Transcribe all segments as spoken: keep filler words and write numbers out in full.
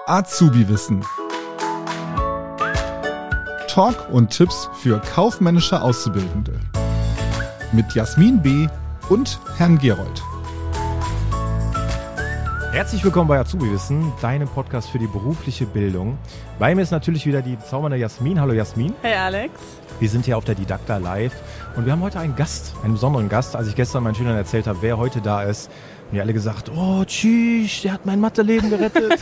Azubi-Wissen. Talk und Tipps für kaufmännische Auszubildende. Mit Jasmin B. und Herrn Gerold. Herzlich willkommen bei Azubi-Wissen, deinem Podcast für die berufliche Bildung. Bei mir ist natürlich wieder die zaubernde Jasmin. Hallo Jasmin. Hey Alex. Wir sind hier auf der Didakta Live und wir haben heute einen Gast, einen besonderen Gast. Als ich gestern meinen Schülern erzählt habe, wer heute da ist, haben die alle gesagt, oh tschüss, der hat mein Matheleben gerettet.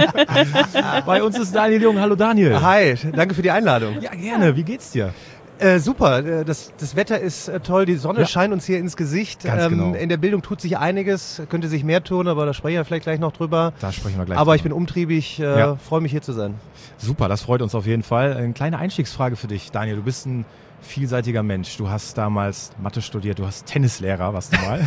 Bei uns ist Daniel Jung. Hallo Daniel. Hi, danke für die Einladung. Ja, gerne. Wie geht's dir? Äh, super, das, das Wetter ist äh, toll, die Sonne Ja. scheint uns hier ins Gesicht. Ganz genau. In der Bildung tut sich einiges, könnte sich mehr tun, aber da sprechen wir vielleicht gleich noch drüber. Da sprechen wir gleich Aber drüber. ich bin umtriebig, äh, Ja. freue mich hier zu sein. Super, das freut uns auf jeden Fall. Eine kleine Einstiegsfrage für dich, Daniel. Du bist ein vielseitiger Mensch. Du hast damals Mathe studiert, du hast Tennislehrer, warst du mal.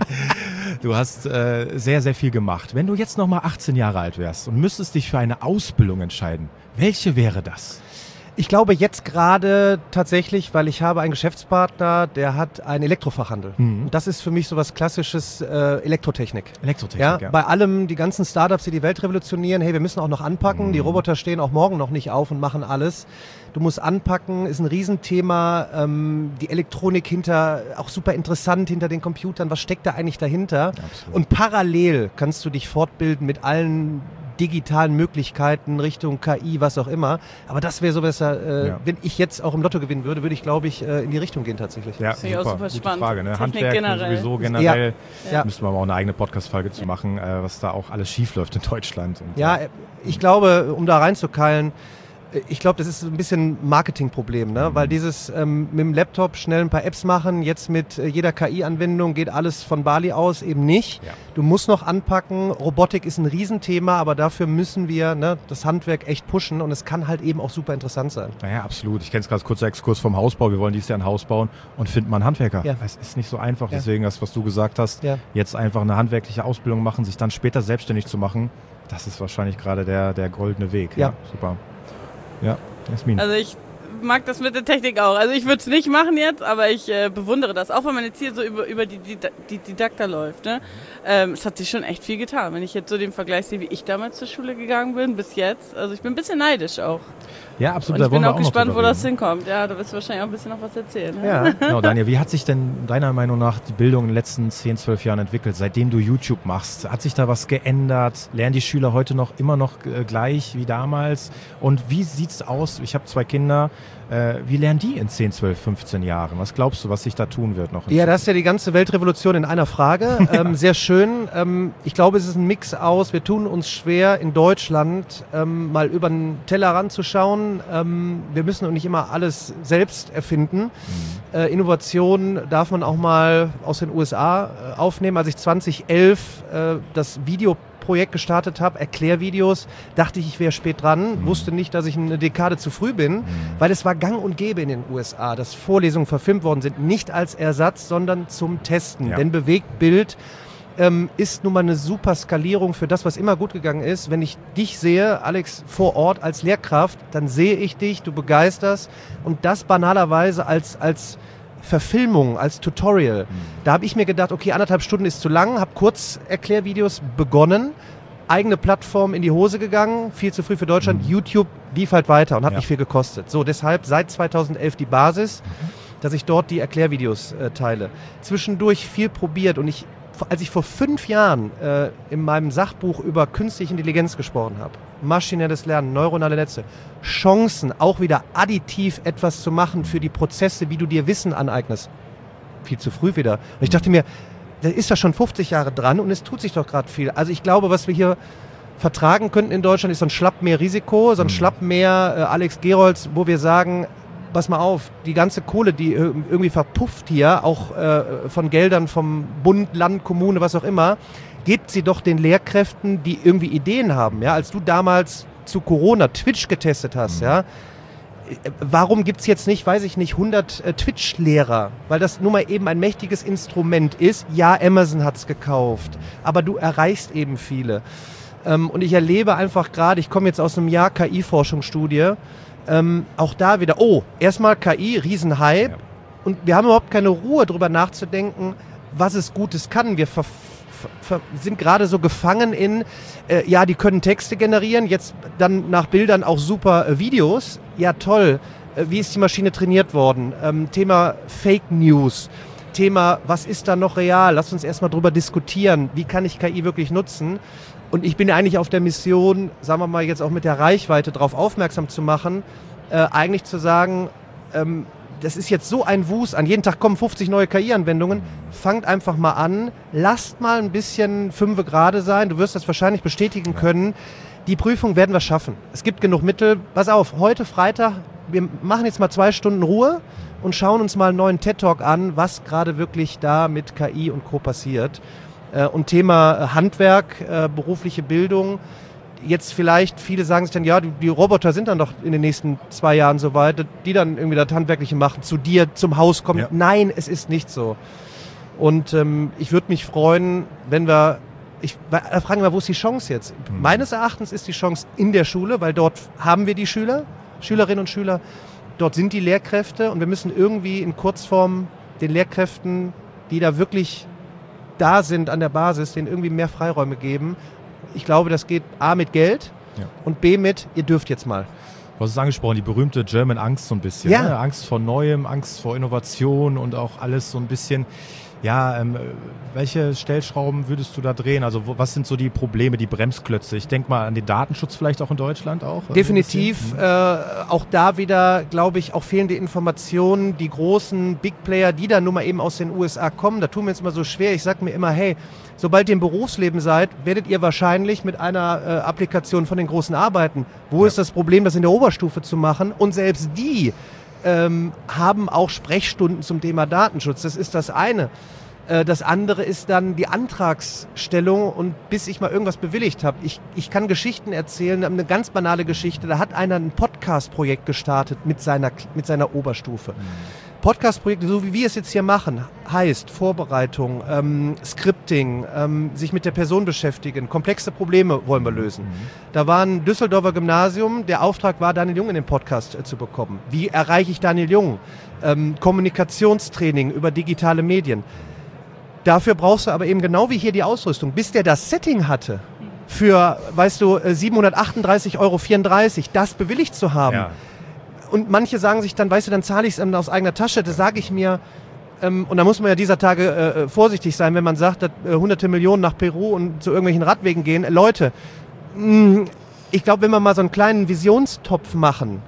Du hast äh, sehr, sehr viel gemacht. Wenn du jetzt noch mal achtzehn Jahre alt wärst und müsstest dich für eine Ausbildung entscheiden, welche wäre das? Ich glaube jetzt gerade tatsächlich, weil ich habe einen Geschäftspartner, der hat einen Elektrofachhandel. Mhm. Und das ist für mich so was Klassisches, äh, Elektrotechnik. Elektrotechnik, Ja, ja. bei allem, die ganzen Startups, die die Welt revolutionieren, hey, wir müssen auch noch anpacken. Mhm. Die Roboter stehen auch morgen noch nicht auf und machen alles. Du musst anpacken, ist ein Riesenthema. Ähm, die Elektronik hinter, auch super interessant hinter den Computern. Was steckt da eigentlich dahinter? Absolut. Und parallel kannst du dich fortbilden mit allen digitalen Möglichkeiten Richtung K I, was auch immer. Aber das wäre so besser, äh, Ja. wenn ich jetzt auch im Lotto gewinnen würde, würde ich, glaube ich, äh, in die Richtung gehen tatsächlich. Ja, Finde ich auch super, super gute spannend. Frage. Ne? Technik Handwerk generell. sowieso generell. Ja. Müssen wir aber auch eine eigene Podcast-Folge zu machen, äh, was da auch alles schief läuft in Deutschland. Und, Ja, äh, äh, ich glaube, um da reinzukeilen, äh, ich glaube, das ist ein bisschen ein Marketingproblem, ne? Mhm. Weil dieses ähm, mit dem Laptop schnell ein paar Apps machen, jetzt mit äh, jeder K I-Anwendung geht alles von Bali aus eben nicht. Ja. Du musst noch anpacken, Robotik ist ein Riesenthema, aber dafür müssen wir ne, das Handwerk echt pushen und es kann halt eben auch super interessant sein. Naja, absolut. Ich kenne es gerade, kurzer Exkurs vom Hausbau. Wir wollen dieses Jahr ein Haus bauen und finden mal einen Handwerker. Ja. Es ist nicht so einfach. Ja. Deswegen das, was du gesagt hast, Ja. jetzt einfach eine handwerkliche Ausbildung machen, sich dann später selbstständig zu machen, das ist wahrscheinlich gerade der, der goldene Weg. Ja. Super. Ja, Jasmin. Also ich mag das mit der Technik auch. Also ich würde es nicht machen jetzt, aber ich äh, bewundere das. Auch wenn man jetzt hier so über, über die, die, die Didakta läuft. Ne? Ähm, es hat sich schon echt viel getan. Wenn ich jetzt so den Vergleich sehe, wie ich damals zur Schule gegangen bin, bis jetzt. Also ich bin ein bisschen neidisch auch. Ja, absolut. Und da ich wollen bin wir auch noch gespannt, drüber wo das reden. hinkommt. Ja, da wirst du wahrscheinlich auch ein bisschen noch was erzählen. Ne? Ja. Genau, Daniel, wie hat sich denn deiner Meinung nach die Bildung in den letzten zehn, zwölf Jahren entwickelt, seitdem du YouTube machst? Hat sich da was geändert? Lernen die Schüler heute noch immer noch äh, gleich wie damals? Und wie sieht's aus? Ich habe zwei Kinder. Äh, wie lernen die in zehn, zwölf, fünfzehn Jahren? Was glaubst du, was sich da tun wird noch? in Ja, Zukunft? das ist ja die ganze Weltrevolution in einer Frage. ähm, sehr schön. Ähm, ich glaube, es ist ein Mix aus. Wir tun uns schwer, in Deutschland ähm, mal über den Tellerrand zu schauen. Ähm, wir müssen auch nicht immer alles selbst erfinden. Mhm. Äh, Innovation darf man auch mal aus den U S A äh, aufnehmen. Als ich zweitausendelf äh, das Videoprojekt gestartet habe, Erklärvideos, dachte ich, ich wäre spät dran, Mhm. wusste nicht, dass ich eine Dekade zu früh bin, Mhm. weil es war gang und gäbe in den U S A, dass Vorlesungen verfilmt worden sind, nicht als Ersatz, sondern zum Testen. Ja. Denn Bewegtbild ähm, ist nun mal eine super Skalierung für das, was immer gut gegangen ist. Wenn ich dich sehe, Alex, vor Ort als Lehrkraft, dann sehe ich dich, du begeisterst und das banalerweise als, als Verfilmung, als Tutorial. Da habe ich mir gedacht, okay, anderthalb Stunden ist zu lang, habe Kurzerklärvideos begonnen, eigene Plattform in die Hose gegangen, viel zu früh für Deutschland. Mhm. YouTube lief halt weiter und hat Ja. nicht viel gekostet. So, deshalb seit zweitausendelf die Basis, dass ich dort die Erklärvideos äh, teile. Zwischendurch viel probiert und ich, als ich vor fünf Jahren äh, in meinem Sachbuch über künstliche Intelligenz gesprochen habe, maschinelles Lernen, neuronale Netze, Chancen, auch wieder additiv etwas zu machen für die Prozesse, wie du dir Wissen aneignest. Viel zu früh wieder. Und ich dachte mir, da ist ja schon fünfzig Jahre dran und es tut sich doch gerade viel. Also ich glaube, was wir hier vertragen könnten in Deutschland, ist so ein Schlappmeer-Risiko, so ein Mhm. Schlappmeer äh, Alex Gerolds, wo wir sagen, pass mal auf, die ganze Kohle, die äh, irgendwie verpufft hier, auch äh, von Geldern vom Bund, Land, Kommune, was auch immer, gebt sie doch den Lehrkräften, die irgendwie Ideen haben. Ja? Als du damals zu Corona Twitch getestet hast, Mhm. ja, warum gibt es jetzt nicht, weiß ich nicht, hundert äh, Twitch-Lehrer? Weil das nun mal eben ein mächtiges Instrument ist. Ja, Amazon hat es gekauft, aber du erreichst eben viele. Ähm, und ich erlebe einfach gerade, ich komme jetzt aus einem Jahr K I-Forschungsstudie, ähm, auch da wieder, oh, erstmal K I, Riesenhype. Ja. Und wir haben überhaupt keine Ruhe, darüber nachzudenken, was es Gutes kann. Wir ver ver- sind gerade so gefangen in, äh, ja, die können Texte generieren, jetzt dann nach Bildern auch super äh, Videos. Ja, toll. Äh, wie ist die Maschine trainiert worden? Ähm, Thema Fake News. Thema, was ist da noch real? Lass uns erstmal drüber diskutieren. Wie kann ich K I wirklich nutzen? Und ich bin ja eigentlich auf der Mission, sagen wir mal jetzt auch mit der Reichweite darauf aufmerksam zu machen, äh, eigentlich zu sagen, ähm, das ist jetzt so ein Wust, an jeden Tag kommen fünfzig neue K I-Anwendungen, fangt einfach mal an, lasst mal ein bisschen fünfe gerade sein, du wirst das wahrscheinlich bestätigen können, die Prüfung werden wir schaffen. Es gibt genug Mittel, pass auf, heute Freitag, wir machen jetzt mal zwei Stunden Ruhe und schauen uns mal einen neuen TED-Talk an, was gerade wirklich da mit K I und Co. passiert. Äh, und Thema Handwerk, äh, berufliche Bildung, jetzt vielleicht, viele sagen sich dann, ja, die, die Roboter sind dann doch in den nächsten zwei Jahren so weit, die dann irgendwie das Handwerkliche machen, zu dir zum Haus kommen. Ja. Nein, es ist nicht so. Und ähm, ich würde mich freuen, wenn wir, ich da fragen wir, wo ist die Chance jetzt? Mhm. Meines Erachtens ist die Chance in der Schule, weil dort haben wir die Schüler, Schülerinnen und Schüler, dort sind die Lehrkräfte und wir müssen irgendwie in Kurzform den Lehrkräften, die da wirklich da sind an der Basis, denen irgendwie mehr Freiräume geben. Ich glaube, das geht A mit Geld ja. und B mit, ihr dürft jetzt mal. Du hast es angesprochen, die berühmte German Angst so ein bisschen. Ja. Ne? Angst vor Neuem, Angst vor Innovation und auch alles so ein bisschen. Ja, ähm, welche Stellschrauben würdest du da drehen? Also wo, was sind so die Probleme, die Bremsklötze? Ich denke mal an den Datenschutz vielleicht auch in Deutschland auch. Definitiv. Äh, auch da wieder, glaube ich, auch fehlende Informationen. Die großen Big Player, die dann nun mal eben aus den U S A kommen, da tun wir jetzt immer so schwer. Ich sage mir immer, hey, sobald ihr im Berufsleben seid, werdet ihr wahrscheinlich mit einer äh, Applikation von den Großen arbeiten. Wo ja. ist das Problem, das in der Oberstufe zu machen? Und selbst die ähm, haben auch Sprechstunden zum Thema Datenschutz. Das ist das eine. Äh, das andere ist dann die Antragsstellung und bis ich mal irgendwas bewilligt habe. Ich, ich kann Geschichten erzählen, eine ganz banale Geschichte. Da hat einer ein Podcast-Projekt gestartet mit seiner, mit seiner Oberstufe. Mhm. Podcast-Projekte, so wie wir es jetzt hier machen, heißt Vorbereitung, ähm, Scripting, ähm, sich mit der Person beschäftigen, komplexe Probleme wollen wir lösen. Mhm. Da war ein Düsseldorfer Gymnasium, der Auftrag war, Daniel Jung in den Podcast äh, zu bekommen. Wie erreiche ich Daniel Jung? Ähm, Kommunikationstraining über digitale Medien. Dafür brauchst du aber eben genau wie hier die Ausrüstung. Bis der das Setting hatte, für, weißt du, siebenhundertachtunddreißig Euro vierunddreißig, das bewilligt zu haben. Ja. Und manche sagen sich dann, weißt du, dann zahle ich es ähm, aus eigener Tasche. Da sage ich mir, ähm, und da muss man ja dieser Tage äh, vorsichtig sein, wenn man sagt, dass äh, hunderte Millionen nach Peru und zu irgendwelchen Radwegen gehen. Äh, Leute, mh, ich glaube, wenn wir mal so einen kleinen Visionstopf machen,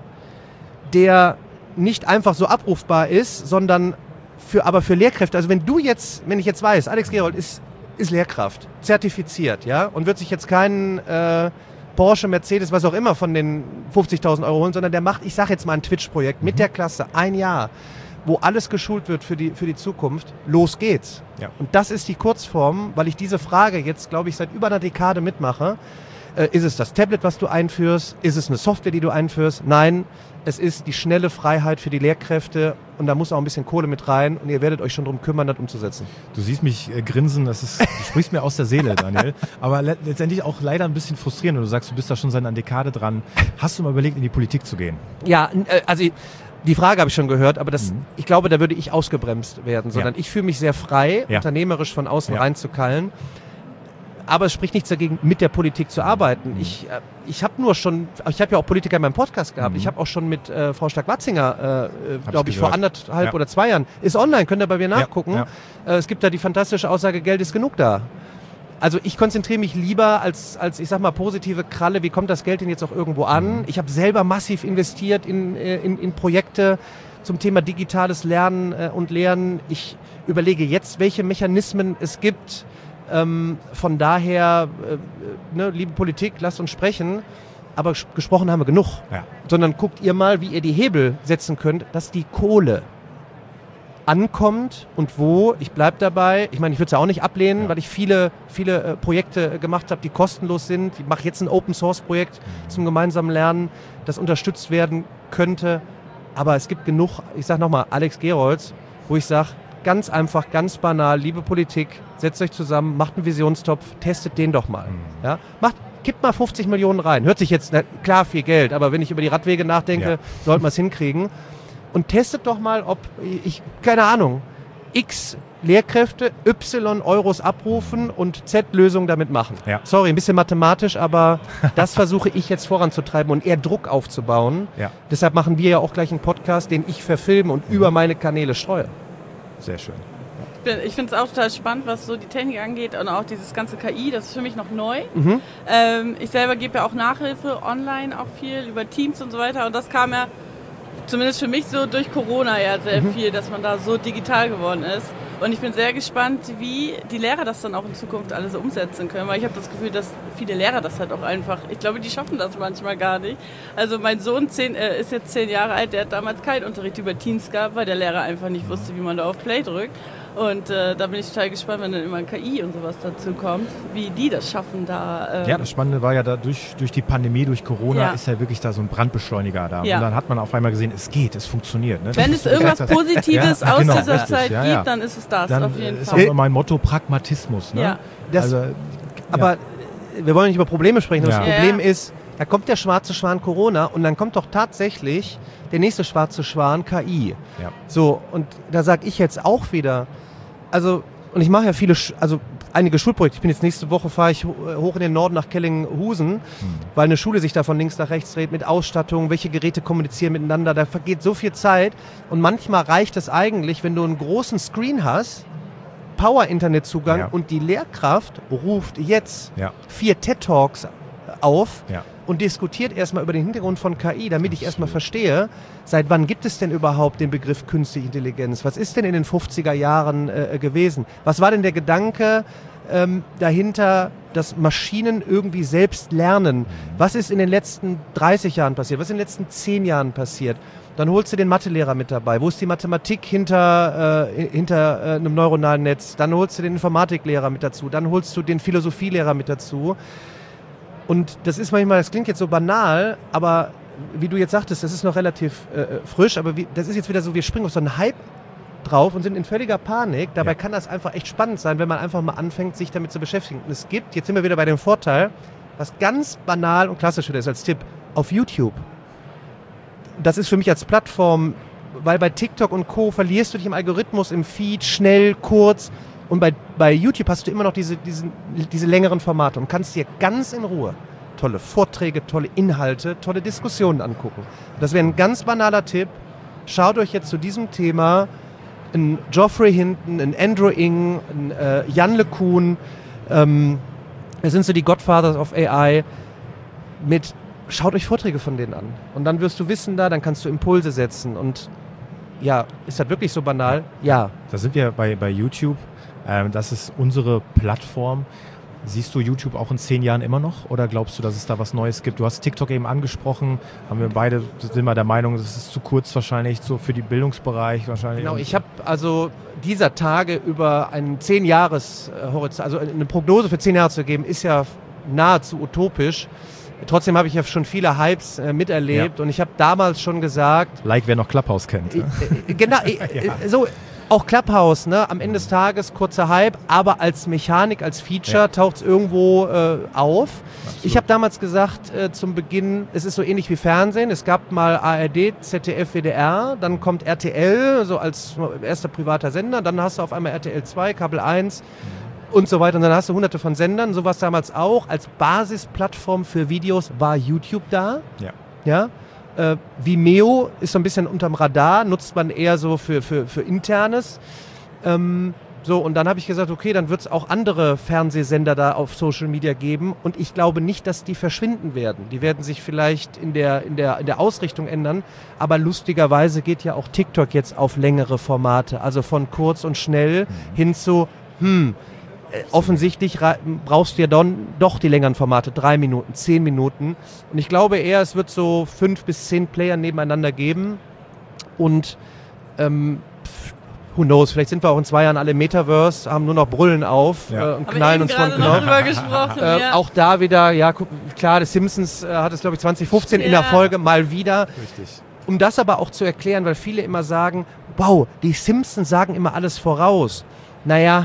der nicht einfach so abrufbar ist, sondern für, aber für Lehrkräfte. Also wenn du jetzt, wenn ich jetzt weiß, Alex Gerold ist, ist Lehrkraft, zertifiziert, ja, und wird sich jetzt keinen äh, Porsche, Mercedes, was auch immer von den fünfzigtausend Euro holen, sondern der macht, ich sage jetzt mal ein Twitch-Projekt mit der Klasse, ein Jahr, wo alles geschult wird für die, für die Zukunft. Los geht's. Ja. Und das ist die Kurzform, weil ich diese Frage jetzt, glaube ich, seit über einer Dekade mitmache. Äh, ist es das Tablet, was du einführst? Ist es eine Software, die du einführst? Nein, es ist die schnelle Freiheit für die Lehrkräfte und da muss auch ein bisschen Kohle mit rein und ihr werdet euch schon darum kümmern, das umzusetzen. Du siehst mich äh, grinsen, das ist, du sprichst mir aus der Seele, Daniel, aber le- letztendlich auch leider ein bisschen frustrierend, wenn du sagst, du bist da schon seit einer Dekade dran. Hast du mal überlegt, in die Politik zu gehen? Ja, äh, also die Frage habe ich schon gehört, aber das, mhm. ich glaube, da würde ich ausgebremst werden, sondern ja. ich fühle mich sehr frei, ja. unternehmerisch von außen ja. reinzukallen. Aber es spricht nichts dagegen, mit der Politik zu arbeiten. Mhm. Ich, äh, ich habe nur schon, ich habe ja auch Politiker in meinem Podcast gehabt. Mhm. Ich habe auch schon mit äh, Frau Stark-Watzinger, äh, glaube ich, vor anderthalb ja. oder zwei Jahren, ist online, könnt ihr bei mir nachgucken. Ja. Ja. Äh, es gibt da die fantastische Aussage, Geld ist genug da. Also ich konzentriere mich lieber als, als, ich sag mal, positive Kralle, wie kommt das Geld denn jetzt auch irgendwo an? Mhm. Ich habe selber massiv investiert in, in, in Projekte zum Thema digitales Lernen äh, und Lehren. Ich überlege jetzt, welche Mechanismen es gibt. Ähm, von daher, äh, ne, liebe Politik, lasst uns sprechen, aber ges- gesprochen haben wir genug. Ja. Sondern guckt ihr mal, wie ihr die Hebel setzen könnt, dass die Kohle ankommt und wo, ich bleib dabei, ich meine, ich würde es ja auch nicht ablehnen, ja. weil ich viele, viele äh, Projekte äh, gemacht habe, die kostenlos sind. Ich mache jetzt ein Open-Source-Projekt mhm. zum gemeinsamen Lernen, das unterstützt werden könnte. Aber es gibt genug, ich sage nochmal, Alex Gerolds, wo ich sage, ganz einfach, ganz banal, liebe Politik, setzt euch zusammen, macht einen Visionstopf, testet den doch mal. Mhm. Ja? Macht, kippt mal fünfzig Millionen rein. Hört sich jetzt, na, klar, viel Geld, aber wenn ich über die Radwege nachdenke, ja. sollten wir es hinkriegen. Und testet doch mal, ob, ich, keine Ahnung, x Lehrkräfte Y Euros abrufen und Z Lösungen damit machen. Ja. Sorry, ein bisschen mathematisch, aber das versuche ich jetzt voranzutreiben und eher Druck aufzubauen. Ja. Deshalb machen wir ja auch gleich einen Podcast, den ich verfilme und mhm. über meine Kanäle streue. Sehr schön. Ich finde es auch total spannend, was so die Technik angeht und auch dieses ganze K I, das ist für mich noch neu. Mhm. Ähm, ich selber gebe ja auch Nachhilfe online, auch viel über Teams und so weiter und das kam ja zumindest für mich so durch Corona ja sehr mhm. viel, dass man da so digital geworden ist. Und ich bin sehr gespannt, wie die Lehrer das dann auch in Zukunft alle so umsetzen können, weil ich habe das Gefühl, dass viele Lehrer das halt auch einfach, ich glaube, die schaffen das manchmal gar nicht. Also mein Sohn zehn, äh, ist jetzt zehn Jahre alt, der hat damals keinen Unterricht über Teams gehabt, weil der Lehrer einfach nicht wusste, wie man da auf Play drückt. Und äh, da bin ich total gespannt, wenn dann immer K I und sowas dazu kommt, wie die das schaffen da. Ähm ja, das Spannende war ja, da durch, durch die Pandemie, durch Corona ja. ist ja wirklich da so ein Brandbeschleuniger da. Ja. Und dann hat man auf einmal gesehen, es geht, es funktioniert. Ne? Wenn es irgendwas Positives ja, aus genau, dieser richtig, Zeit ja, ja. gibt, dann ist es das dann auf jeden ist Fall. auch mein Motto Pragmatismus. Ne? Ja. Das, also, aber ja. wir wollen nicht über Probleme sprechen. Das Ja. Problem Ja. ist, da kommt der schwarze Schwan Corona und dann kommt doch tatsächlich der nächste schwarze Schwan K I. Ja. So, und da sage ich jetzt auch wieder, also, und ich mache ja viele, also einige Schulprojekte. Ich bin jetzt nächste Woche, fahre ich hoch in den Norden nach Kellinghusen, hm. weil eine Schule sich da von links nach rechts dreht mit Ausstattung, welche Geräte kommunizieren miteinander. Da vergeht so viel Zeit und manchmal reicht es eigentlich, wenn du einen großen Screen hast, Power-Internetzugang ja. und die Lehrkraft ruft jetzt Ja. vier TED-Talks auf Ja. und diskutiert erstmal über den Hintergrund von K I, damit ich erstmal verstehe, seit wann gibt es denn überhaupt den Begriff künstliche Intelligenz? Was ist denn in den fünfziger Jahren äh, gewesen? Was war denn der Gedanke ähm, dahinter, dass Maschinen irgendwie selbst lernen? Was ist in den letzten dreißig Jahren passiert? Was ist in den letzten zehn Jahren passiert? Dann holst du den Mathelehrer mit dabei. Wo ist die Mathematik hinter, äh, hinter äh, einem neuronalen Netz? Dann holst du den Informatiklehrer mit dazu. Dann holst du den Philosophielehrer mit dazu. Und das ist manchmal, das klingt jetzt so banal, aber wie du jetzt sagtest, das ist noch relativ äh, frisch, aber wie, das ist jetzt wieder so, wir springen auf so einen Hype drauf und sind in völliger Panik. Dabei ja. kann das einfach echt spannend sein, wenn man einfach mal anfängt, sich damit zu beschäftigen. Und es gibt, jetzt sind wir wieder bei dem Vorteil, was ganz banal und klassisch ist als Tipp, auf YouTube. Das ist für mich als Plattform, weil bei TikTok und Co. verlierst du dich im Algorithmus, im Feed, schnell, kurz. Und bei, bei YouTube hast du immer noch diese, diese, diese längeren Formate und kannst dir ganz in Ruhe tolle Vorträge, tolle Inhalte, tolle Diskussionen angucken. Das wäre ein ganz banaler Tipp. Schaut euch jetzt zu diesem Thema einen Geoffrey Hinton, einen Andrew Ng, einen äh, Jan LeCun, ähm, das sind so die Godfathers of A I, mit, schaut euch Vorträge von denen an. Und dann wirst du wissen da, dann kannst du Impulse setzen. Und ja, ist das wirklich so banal? Ja. Da sind wir bei, bei YouTube. Ähm, das ist unsere Plattform. Siehst du YouTube auch in zehn Jahren immer noch oder glaubst du, dass es da was Neues gibt? Du hast TikTok eben angesprochen, haben wir beide, sind wir der Meinung, das ist zu kurz wahrscheinlich, so für den Bildungsbereich wahrscheinlich. Genau, ich habe also dieser Tage über einen zehn Jahres Horizont, also eine Prognose für zehn Jahre zu geben, ist ja nahezu utopisch. Trotzdem habe ich ja schon viele Hypes äh, miterlebt ja. und ich habe damals schon gesagt... Like, wer noch Clubhouse kennt. Äh, äh, genau, äh, ja. so... Auch Clubhouse, ne? Am Ende des Tages kurzer Hype, aber als Mechanik, als Feature ja. taucht es irgendwo äh, auf. Absolut. Ich habe damals gesagt, äh, zum Beginn, es ist so ähnlich wie Fernsehen. Es gab mal A R D, Z D F, W D R, dann kommt R T L, so als erster privater Sender, dann hast du auf einmal R T L zwei, Kabel eins mhm. und so weiter. Und dann hast du hunderte von Sendern. So war es damals auch. Als Basisplattform für Videos war YouTube da. Ja. Ja. Äh, Vimeo ist so ein bisschen unterm Radar, nutzt man eher so für, für, für Internes. Ähm, so, und dann habe ich gesagt, okay, dann wird es auch andere Fernsehsender da auf Social Media geben und ich glaube nicht, dass die verschwinden werden. Die werden sich vielleicht in der, in der, in der Ausrichtung ändern, aber lustigerweise geht ja auch TikTok jetzt auf längere Formate, also von kurz und schnell mhm. hin zu, hm, offensichtlich brauchst du ja dann doch die längeren Formate, drei Minuten, zehn Minuten. Und ich glaube eher, es wird so fünf bis zehn Player nebeneinander geben. Und ähm, who knows, vielleicht sind wir auch in zwei Jahren alle im Metaverse, haben nur noch Brüllen auf ja. äh, und knallen uns von Knopf. Äh, ja. Auch da wieder, ja, guck, klar, The Simpsons äh, hat es, glaube ich, zwanzig fünfzehn ja. in der Folge mal wieder. Richtig. Um das aber auch zu erklären, weil viele immer sagen, wow, die Simpsons sagen immer alles voraus. Naja,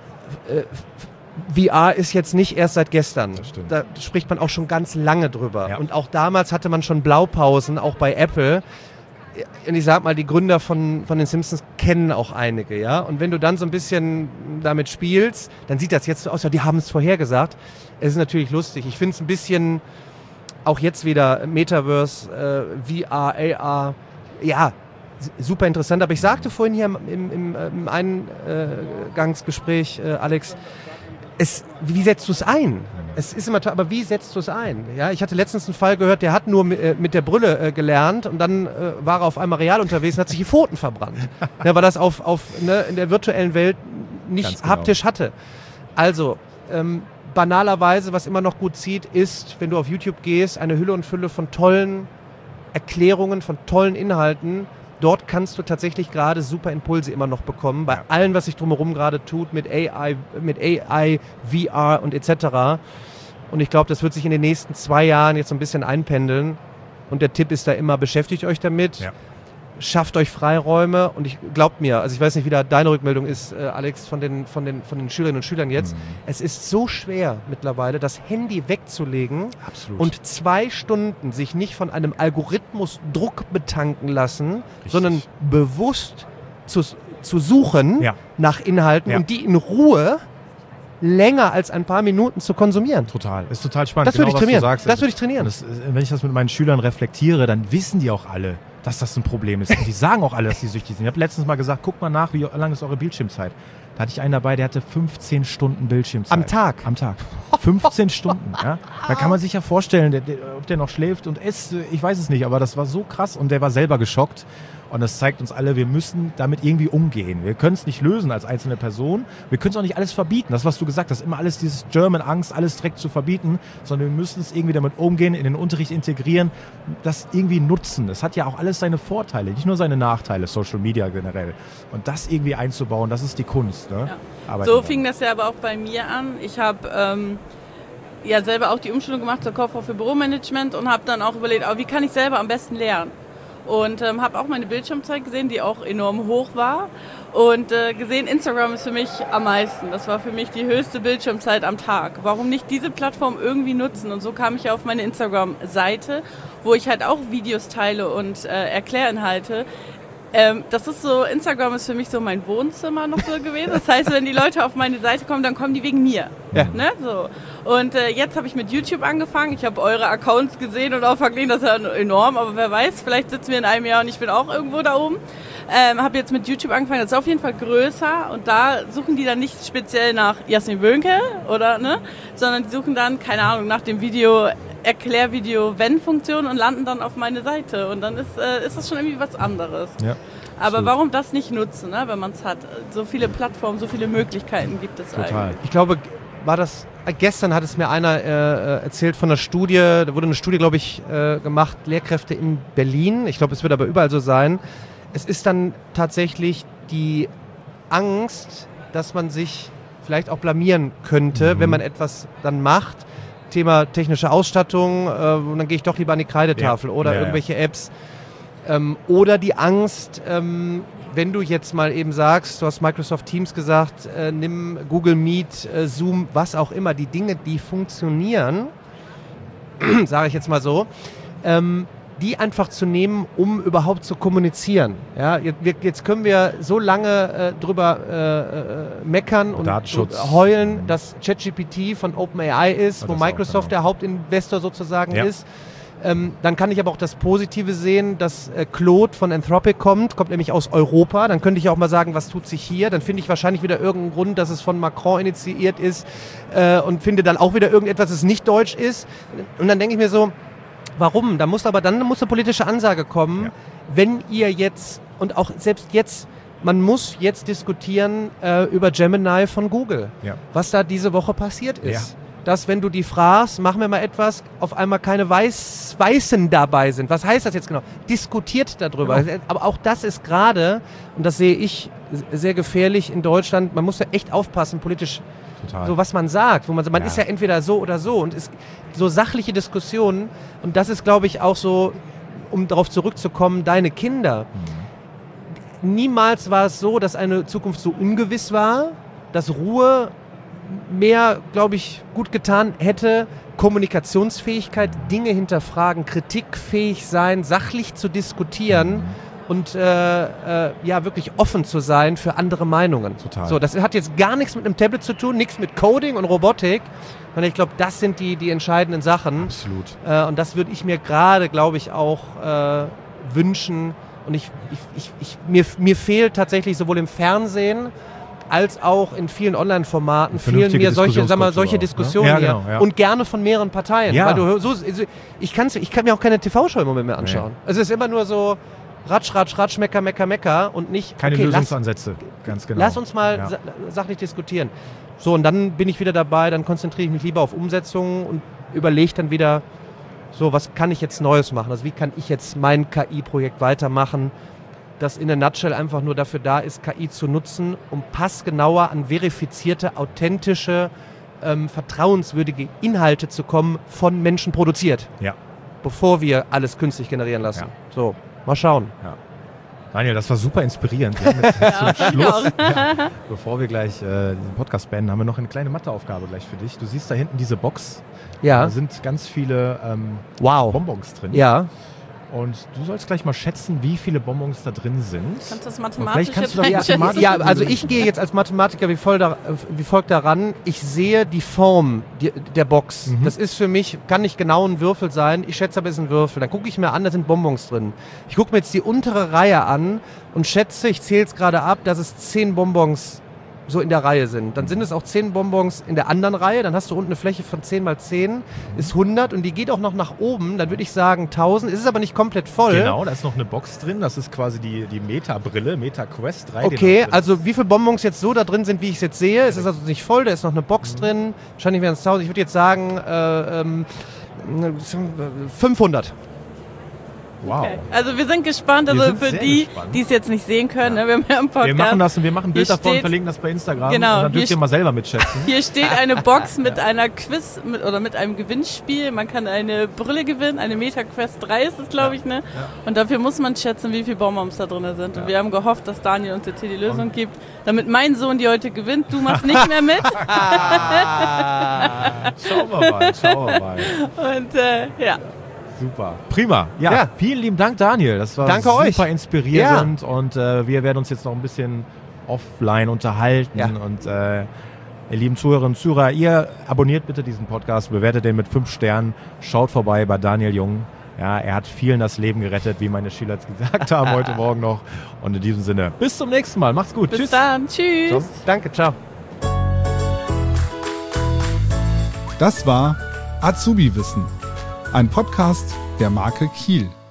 V R ist jetzt nicht erst seit gestern. Da spricht man auch schon ganz lange drüber. Ja. Und auch damals hatte man schon Blaupausen, auch bei Apple. und ich sag mal, die Gründer von, von den Simpsons kennen auch einige, ja. Und wenn du dann so ein bisschen damit spielst, dann sieht das jetzt so aus, ja, die haben es vorhergesagt. Es ist natürlich lustig. Ich finde es ein bisschen, auch jetzt wieder Metaverse, äh, V R, A R, ja, super interessant. Aber ich sagte vorhin hier im, im, im, im Eingangsgespräch, äh, Alex, es, wie setzt du es ein? Es ist immer toll, aber wie setzt du es ein? Ja, ich hatte letztens einen Fall gehört, der hat nur mit, äh, mit der Brille äh, gelernt und dann äh, war er auf einmal real unterwegs und hat sich die Pfoten verbrannt. Ja, weil das auf, auf, ne, in der virtuellen Welt nicht genau. haptisch hatte. Also, ähm, banalerweise, was immer noch gut zieht, ist, wenn du auf YouTube gehst, eine Hülle und Fülle von tollen Erklärungen, von tollen Inhalten. Dort kannst du tatsächlich gerade super Impulse immer noch bekommen, bei ja. allem, was sich drumherum gerade tut, mit A I, mit A I, V R und et cetera. Und ich glaube, das wird sich in den nächsten zwei Jahren jetzt so ein bisschen einpendeln. Und der Tipp ist da immer, beschäftigt euch damit, ja. schafft euch Freiräume. Und ich glaubt mir, also ich weiß nicht, wie da deine Rückmeldung ist, äh, Alex, von den, von, den, von den Schülerinnen und Schülern jetzt. Mhm. Es ist so schwer mittlerweile, das Handy wegzulegen. Absolut. Und zwei Stunden sich nicht von einem Algorithmus Druck betanken lassen, richtig. Sondern bewusst zu, zu suchen ja. nach Inhalten ja. und die in Ruhe länger als ein paar Minuten zu konsumieren. Total. Ist total spannend. Das würde genau, ich trainieren. Was du sagst. Das würde ich trainieren. Das, wenn ich das mit meinen Schülern reflektiere, dann wissen die auch alle, dass das ein Problem ist. Und die sagen auch alle, dass die süchtig sind. Ich habe letztens mal gesagt, guck mal nach, wie lang ist eure Bildschirmzeit. Da hatte ich einen dabei, der hatte fünfzehn Stunden Bildschirmzeit. Am Tag? Am Tag. fünfzehn Stunden. Ja? Da kann man sich ja vorstellen, der, der, ob der noch schläft und isst, ich weiß es nicht, aber das war so krass und der war selber geschockt. Und das zeigt uns alle, wir müssen damit irgendwie umgehen. Wir können es nicht lösen als einzelne Person. Wir können es auch nicht alles verbieten. Das, was du gesagt hast, immer alles dieses German-Angst, alles direkt zu verbieten, sondern wir müssen es irgendwie damit umgehen, in den Unterricht integrieren, das irgendwie nutzen. Das hat ja auch alles seine Vorteile, nicht nur seine Nachteile, Social Media generell. Und das irgendwie einzubauen, das ist die Kunst. Ne? Ja. So fing das ja aber auch bei mir an. Ich habe ähm, ja selber auch die Umschulung gemacht zur Kauffrau für Büromanagement und habe dann auch überlegt, oh, wie kann ich selber am besten lernen? Und ähm, habe auch meine Bildschirmzeit gesehen, die auch enorm hoch war. Und äh, gesehen, Instagram ist für mich am meisten. Das war für mich die höchste Bildschirmzeit am Tag. Warum nicht diese Plattform irgendwie nutzen? Und so kam ich auf meine Instagram-Seite, wo ich halt auch Videos teile und äh, Erklärinhalte. Ähm, das ist so, Instagram ist für mich so mein Wohnzimmer noch so gewesen. Das heißt, wenn die Leute auf meine Seite kommen, dann kommen die wegen mir. Ja. Ne? So. Und äh, jetzt habe ich mit YouTube angefangen. Ich habe eure Accounts gesehen und auch verglichen, das ist ja enorm. Aber wer weiß, vielleicht sitzen wir in einem Jahr und ich bin auch irgendwo da oben. Ähm, habe jetzt mit YouTube angefangen, das ist auf jeden Fall größer. Und da suchen die dann nicht speziell nach Jasmin Böhnke, oder, ne? Sondern die suchen dann, keine Ahnung, nach dem Video, Erklärvideo, Wenn-Funktion und landen dann auf meine Seite. Und dann ist, äh, ist das schon irgendwie was anderes. Ja. Aber so. Warum das nicht nutzen, ne, wenn man es hat? So viele Plattformen, so viele Möglichkeiten gibt es Total. Eigentlich. Ich glaube, war das, gestern hat es mir einer äh, erzählt von einer Studie, da wurde eine Studie, glaube ich, äh, gemacht, Lehrkräfte in Berlin. Ich glaube, es wird aber überall so sein. Es ist dann tatsächlich die Angst, dass man sich vielleicht auch blamieren könnte, mhm. wenn man etwas dann macht. Thema technische Ausstattung, äh, und dann gehe ich doch lieber an die Kreidetafel ja. oder ja, irgendwelche ja. Apps. Ähm, oder die Angst, ähm, wenn du jetzt mal eben sagst, du hast Microsoft Teams gesagt, äh, nimm Google Meet, äh, Zoom, was auch immer, die Dinge, die funktionieren, sage ich jetzt mal so, ähm, die einfach zu nehmen, um überhaupt zu kommunizieren. Ja, jetzt, jetzt können wir so lange äh, drüber äh, äh, meckern und Datenschutz. heulen, dass ChatGPT von OpenAI ist, ja, wo Microsoft auch, genau. der Hauptinvestor sozusagen ja. ist. Ähm, dann kann ich aber auch das Positive sehen, dass äh, Claude von Anthropic kommt, kommt nämlich aus Europa. Dann könnte ich auch mal sagen, was tut sich hier? Dann finde ich wahrscheinlich wieder irgendeinen Grund, dass es von Macron initiiert ist äh, und finde dann auch wieder irgendetwas, das nicht deutsch ist. Und dann denke ich mir so, warum? Da muss aber dann muss eine politische Ansage kommen, ja. wenn ihr jetzt, und auch selbst jetzt, man muss jetzt diskutieren äh, über Gemini von Google, ja. was da diese Woche passiert ist. Ja. Dass, wenn du die fragst, machen wir mal etwas, auf einmal keine Weiß, Weißen dabei sind. Was heißt das jetzt genau? Diskutiert darüber. Genau. Aber auch das ist gerade, und das sehe ich sehr gefährlich in Deutschland, man muss ja echt aufpassen, politisch, Total. so was man sagt. Wo man, man ja. ist ja entweder so oder so. Und ist so sachliche Diskussionen, und das ist, glaube ich, auch so, um darauf zurückzukommen, deine Kinder. Mhm. Niemals war es so, dass eine Zukunft so ungewiss war, dass Ruhe mehr, glaube ich, gut getan hätte. Kommunikationsfähigkeit, Dinge hinterfragen, kritikfähig sein, sachlich zu diskutieren. Mhm. Und äh, äh, ja, wirklich offen zu sein für andere Meinungen. Total. So, das hat jetzt gar nichts mit einem Tablet zu tun, nichts mit Coding und Robotik. Und ich glaube, das sind die, die entscheidenden Sachen. Absolut. Äh, und das würde ich mir gerade, glaube ich, auch äh, wünschen. Und ich, ich, ich, ich, mir, mir fehlt tatsächlich sowohl im Fernsehen als auch in vielen Online-Formaten fehlen mir solche, sag mal, solche Diskussionen ja, hier. genau, ja. Und gerne von mehreren Parteien. Ja. Weil du so, ich, kann's, ich kann mir auch keine T V-Show im Moment mehr anschauen. Nee. Es ist immer nur so Ratsch, Ratsch, Ratsch, Mecker, Mecker, Mecker und nicht... Keine okay, Lösungsansätze, lass, ganz genau. Lass uns mal ja. sa- sachlich diskutieren. So, und dann bin ich wieder dabei, dann konzentriere ich mich lieber auf Umsetzungen und überlege dann wieder, so, was kann ich jetzt Neues machen? Also wie kann ich jetzt mein K I-Projekt weitermachen, das in der Nutshell einfach nur dafür da ist, K I zu nutzen, um passgenauer an verifizierte, authentische, ähm, vertrauenswürdige Inhalte zu kommen, von Menschen produziert. Ja. Bevor wir alles künstlich generieren lassen. Ja. So, mal schauen. Ja. Daniel, das war super inspirierend. Wir haben jetzt Ja, zum Schluss, ja, bevor wir gleich äh, den Podcast beenden, haben wir noch eine kleine Matheaufgabe gleich für dich. Du siehst da hinten diese Box. Ja. Da sind ganz viele ähm, Wow. Bonbons drin. Ja. Und du sollst gleich mal schätzen, wie viele Bonbons da drin sind. Kannst du das Und mathematisch vielleicht kannst du jetzt das einschätzen? mathematisch- Ja, also ich gehe jetzt als Mathematiker wie, voll da, wie folgt daran. Ich sehe die Form die, der Box. Mhm. Das ist für mich, kann nicht genau ein Würfel sein. Ich schätze aber, es ist ein Würfel. Dann gucke ich mir an, da sind Bonbons drin. Ich gucke mir jetzt die untere Reihe an und schätze, ich zähle es gerade ab, dass es zehn Bonbons so in der Reihe sind. Dann sind es auch zehn Bonbons in der anderen Reihe. Dann hast du unten eine Fläche von zehn mal zehn, ist hundert und die geht auch noch nach oben. Dann würde ich sagen tausend. Es ist aber nicht komplett voll. Genau, da ist noch eine Box drin. Das ist quasi die, die Meta-Brille, Meta Quest drei. Okay, also wie viele Bonbons jetzt so da drin sind, wie ich es jetzt sehe. Es ist also nicht voll, da ist noch eine Box mhm. drin. Wahrscheinlich wären es tausend. Ich würde jetzt sagen äh, ähm, fünfhundert. Wow. Okay. Also wir sind gespannt, Wir also sind für sehr die, gespannt. die es jetzt nicht sehen können, Ja. ne, wir haben ja einen Podcast. Wir machen das und wir machen ein Bild Hier davon und steht- verlinken das bei Instagram. Genau, Und dann dürft hier ihr mal selber mitschätzen. Hier steht eine Box mit einer Quiz mit, oder mit einem Gewinnspiel. Man kann eine Brille gewinnen, eine Meta Quest drei ist es, glaube ich, ne? Und dafür muss man schätzen, wie viele Bonbons da drin sind. Und Ja. wir haben gehofft, dass Daniel uns jetzt hier die Lösung gibt, damit mein Sohn die heute gewinnt. Du machst nicht mehr mit. Schauen wir mal, schauen wir mal. Und äh, ja. Super. Prima. Ja, Ja. vielen lieben Dank, Daniel. Das war Danke super euch. inspirierend und äh, wir werden uns jetzt noch ein bisschen offline unterhalten. Ja. Und äh, ihr lieben Zuhörerinnen und Zuhörer, ihr abonniert bitte diesen Podcast, bewertet den mit fünf Sternen, schaut vorbei bei Daniel Jung. Ja, er hat vielen das Leben gerettet, wie meine Schüler jetzt gesagt haben heute Morgen noch. Und in diesem Sinne, bis zum nächsten Mal. Macht's gut. Bis Tschüss. dann. Tschüss. Ciao. Danke, ciao. Das war Azubi Wissen, ein Podcast der Marke Kiel.